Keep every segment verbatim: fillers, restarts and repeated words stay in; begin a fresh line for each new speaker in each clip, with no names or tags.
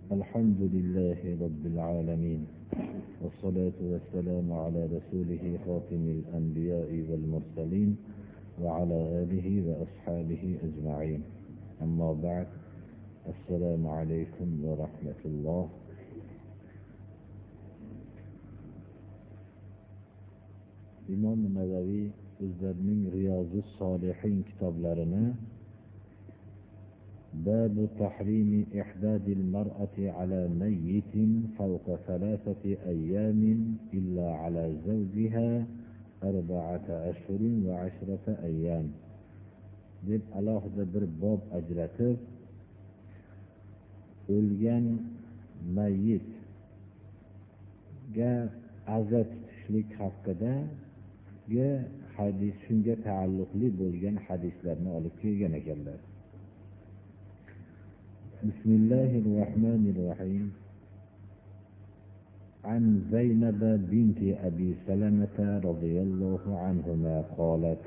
الحمد لله رب العالمين، والصلاة والسلام على رسوله خاتم الأنبياء والمرسلين وعلى آله وأصحابه أجمعين. أما بعد، السلام عليكم ورحمة الله. İmam Nevevi o'zlarining Riyozi Solihin kitoblarini باب تحريم إحداد المرأة على ميت فوق ثلاثة أيام إلا على زوجها أربعة أشهر وعشرة أيام deb alohida bir bob ajratib, o'lgan mayyitga aza tutishlik haqida hadis, shunga taalluqli bo'lgan hadislarni olib kelgan ekanlar. بسم الله الرحمن الرحيم. عن زينب بنت أبي سلمة رضي الله عنهما قالت: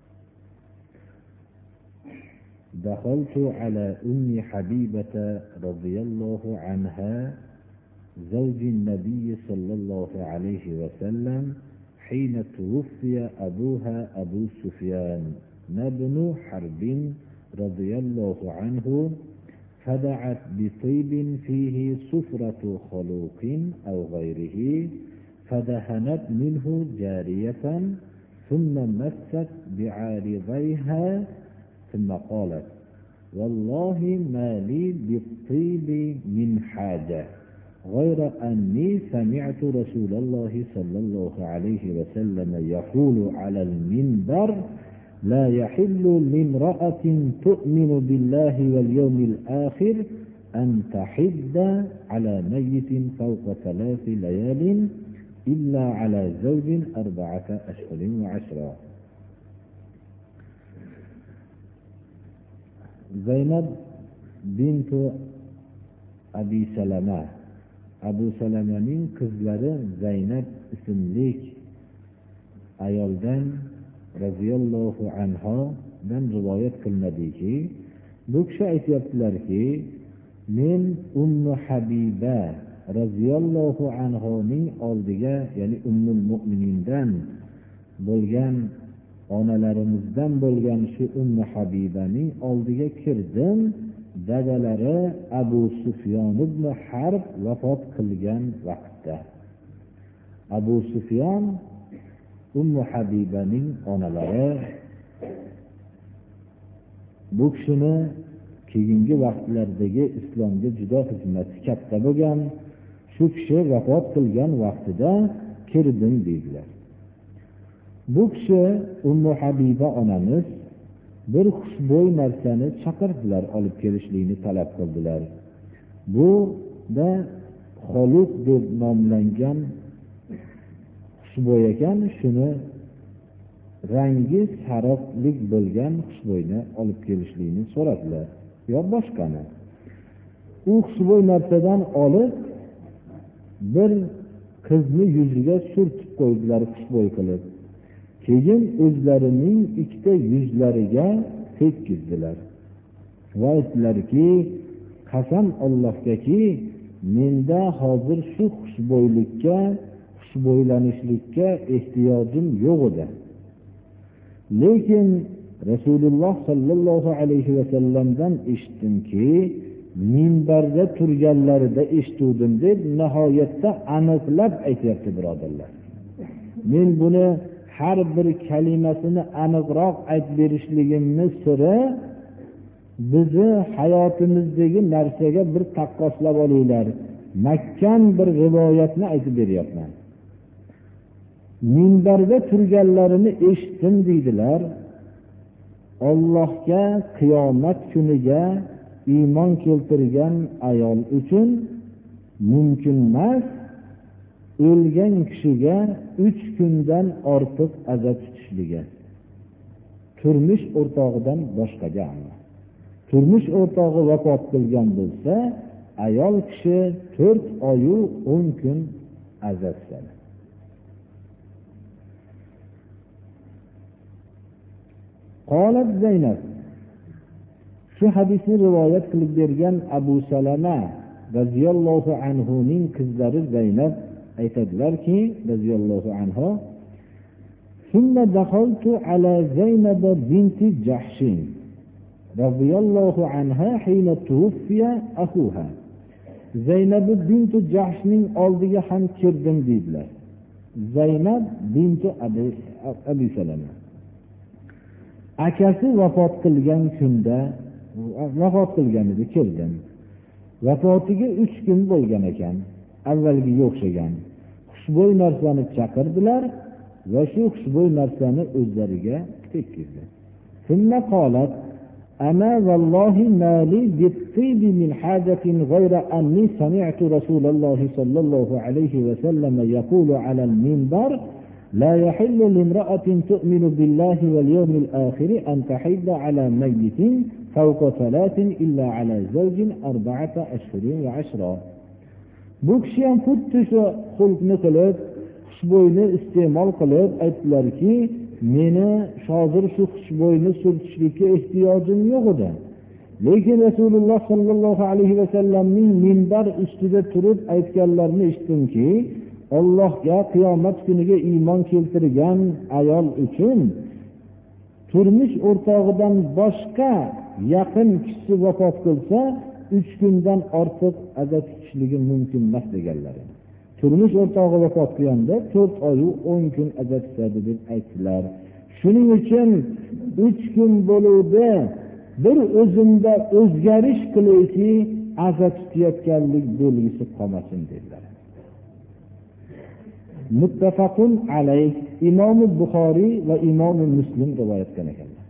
دخلت على أم حبيبة رضي الله عنها زوج النبي صلى الله عليه وسلم حين توفي أبوها أبو سفيان بن حرب رضي الله عنه، فدعت بطيب فيه صفرة خلوق أو غيره، فدهنت منه جارية ثم مست بعارضيها ثم قالت: والله ما لي بالطيب من حاجة غير أني سمعت رسول الله صلى الله عليه وسلم يقول على المنبر: لا يحل لامرأة تؤمن بالله واليوم الآخر أن تحد على ميت فوق ثلاث ليال إلا على زوج أربعة أشهر وعشرة. زينب بنت أبي سلمة أبو سلمة qizlari Zaynab ismli ayoldan raziyallohu anhodan rivoyat qilinadiki, bu kishi aytyaptilarki, men Ummu Habiba raziyallohu anhoning oldiga, ya'ni Ummul Mu'minindan bo'lgan, onalarimizdan bo'lgan shu Ummu Habibaning oldiga kirdim. Dadalari Abu Sufyon ibn Harb vafot qilgan vaqtda. Abu Sufyon Ummu Habibaning onalari. Bu kishini keyingi vaqtlardagi islomga juda xizmati katta bo'lgan. Shu kishi vafot qilgan vaqtida kirdim deydilar. Bu kishi Ummu Habiba onamiz bir xushbo'y narsani chaqirdilar, olib kelishlikni talab qildilar. Bu da xoluq deb nomlangan xushbo'y ekan. Shuni rangi sariqlik bo'lgan xushbo'yni olib kelishlikni so'radilar, yo boshqani. U xushbo'y narsadan olib bir qizni yuziga surtib qo'ydilar, xushbo'y qilib. Keyin o'zlarining ikkita yuzlariga tekkizdilar va aytdilarki, qasam Allohgaki, menda hozir shu xushbo'ylikka xushbo'ylanishlikka ehtiyojim yo'q edi. Lekin Rasululloh sallallohu alayhi va sallamdan eshitdimki, minbarda turganlarida eshitdim deb nihoyatda aniqlab aytyapti, birodarlar. Men buni har bir kalimasini aniqroq aytib berishligimni siri, bizni hayotimizdagi narsaga bir taqqoslab olinglar. Makkan bir rivoyatni aytib beryapman. Minbarda turganlarini eshitdim deydilar. Allohga, qiyomat kuniga iymon keltirgan ayol uchun mumkin emas o'lgan kishiga uch kundan ortiq aza tutishligi. Turmush o'rtog'idan boshqaga. Turmush o'rtog'i vafot qilgan bo'lsa, ayol kishi to'rt oy o'n kun aza tutadi. Qolat Zaynab, shu hadisni rivoyat qilib bergan Abu Salama roziyallohu anhuning qizlari Zaynab aytadilarki, roziyallohu anha: "Summa dakhaltu ala Zaynab binti Jahshin roziyallohu anha hina tuwfiya akhuha." Zaynab binti Jahshning oldiga ham kirdim dedilar. Zaynab binti Abi Salama akasi vafot qilgan kunda vafot qilgan edi, kirdim. Vafotiga uch kun bo'lgan ekan, avvalgiga o'xshagan. Xushbo'y narsani chaqirdilar va shu xushbo'y narsani o'zlariga tekkizdi. Shunda qolat: "Ana vallahi ma li bit-tibi min hajatin ghayra anni sami'tu Rasululloh sallallohu alayhi va sallam yaqulu 'ala al-minbar لا يحل لامرأة تؤمن بالله واليوم الآخر أن تحيض على ميت فوق ثلاث إلا على زوج أربعة أشهر وعشرة." Bu kishi ham xuddi shu xulqni qilib, xushbo'yni iste'mol qilib aytdilarki, meni hozir shu xushbo'yni surtishlikka ehtiyojim yo'q edi. Lekin Rasululloh sallallohu alayhi va sallamning minbar ustida turib aytganlarini eshitdimki, Allohga qiyomat kuniga iymon keltirgan ayol uchun turmush o'rtog'idan boshqa yaqin kishisi vafot qilsa, uch kundan ortiq aza tutishligi mumkin emas deganlar. Turmush o'rtog'i vafot qilganda to'rt oy va o'n kun aza tutadi deb aytdilar. Shuning uchun uch kun bo'luvdi bir o'zimda o'zgarish qiliki, aza tutayotganlik belgisi qolmasin dedilar. Muttafaqun alayh, Imom Buxoriy va Imom Muslim rivoyat qilgan ekanlar.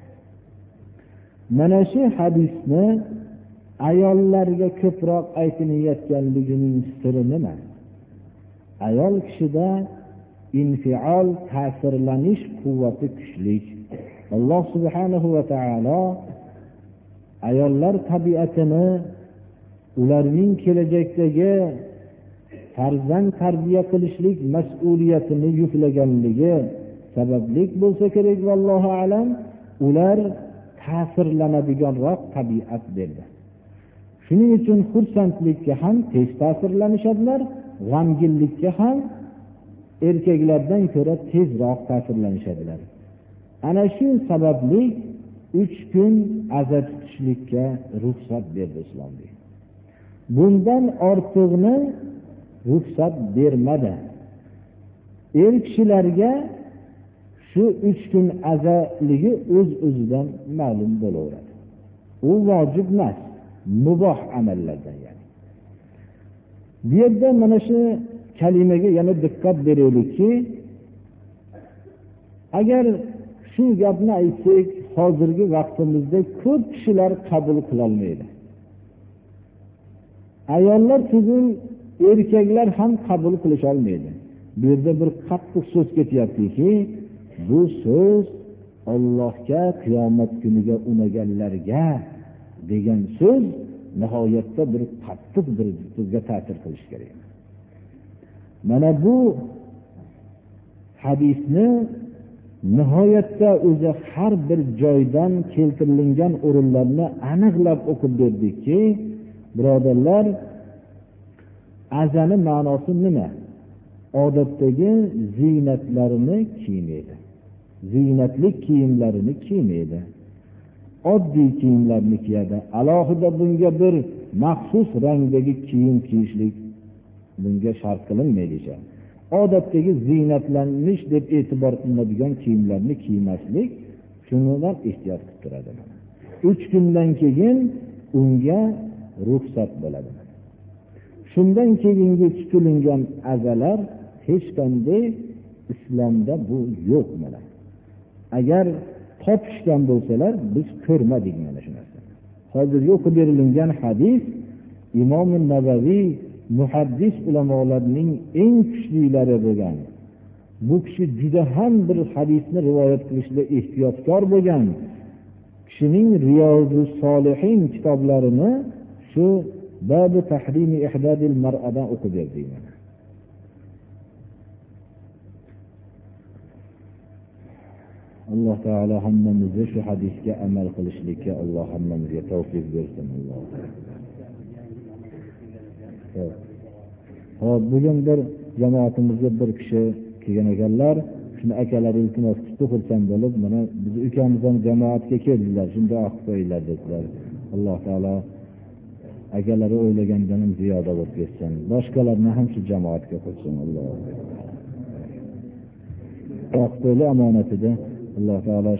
Mana shu hadisni ayollarga ko'proq aytilayotganligining siri nima? Ayol kishida infial, ta'sirlanish quvvati kuchli. Alloh subhanahu va taolo ayollar tabiatini, ularning kelajakdagi farzand tarbiya qilishlik mas'uliyatini yuklaganligi sababli bo'lsa kerak, vallohu alam, ular ta'sirlanadiganroq tabiat berdi. Shuning uchun xursandlikka ham tez ta'sirlanishadilar, g'amginlikka ham erkaklardan ko'ra tezroq ta'sirlanishadilar. Ana shu sababli uch kun aza tutishlikka ruxsat berdi islom. Bundan ortig'ini ruxsat bermadi. Er kishilarga shu uch kun azaligi o'z-o'zidan ma'lum bo'laveradi. U vojib emas, muboh amallardan yani. Bu yerda mana shu kalimaga yana diqqat beraylikki, agar shu gapni aytsak, hozirgi vaqtimizda ko'p kishilar qabul qila olmaydi. Ayollar tugul erkaklar ham qabul qilish olmaydi. Bu yerda bir qattiq so'z ketyaptiki, bu so'z Allohga qiyomat kuniga unaganlarga degan so'z nihoyatda bir qattiq bir sizga ta'sir qilish kerak. Mana bu hadisni nihoyatda o'zi har bir joydan keltirilgan o'rinlarni aniqlab o'qib berdikki, birodarlar, azani ma'nosi nima? Odatdagi ziynatlarini kiymaydi. Ziynatli kiyimlarini kiymaydi. Oddiy kiyimlarni kiyadi. Alohida bunga bir maxsus rangdagi kiyim kiyishlik bunga shart qilinmaydi. Odatdagi ziynatlanish deb e'tibor qilinadigan kiyimlarni kiymaslik, shundan ehtiyot qilib turadi. uch kundan keyin unga ruxsat bo'ladi. Shundan keyingi tutilgan azalar hech qanday islomda bu yo'q mana. Agar topishgan bo'lsalar, biz ko'rmadik mana shu narsani. Hozir o'qib berilgan hadis Imom Navaviy muhaddis ulamolarning eng kuchlilari bo'lgan. Bu kishi juda ham bir hadisni rivoyat qilishda ehtiyotkor bo'lgan. Kishining Riyozus Solihin kitoblarini shu Bab tahrimi ihdadil mar'adan o'qib berdik. Alloh taolo hammamizni shu hadisga amal qilishlikka Alloh hammamizga tavfiq bersin. Alloh Hop, bugun bir jamoatimizga bir kishi kelgan ekanlar. Shuni akalar iltimos qilib xursand bo'lib, mana biz ukamiz ham jamoatga keldilar. Shunda oq qo'yinglar dedilar. Alloh taolo akalari o'ylagandan ham ziyoda bo'lib ketsin. Boshqalarni ham shu jamoatga qo'shsin. Alloh. Oq qo'yli omonatida Alloh taolo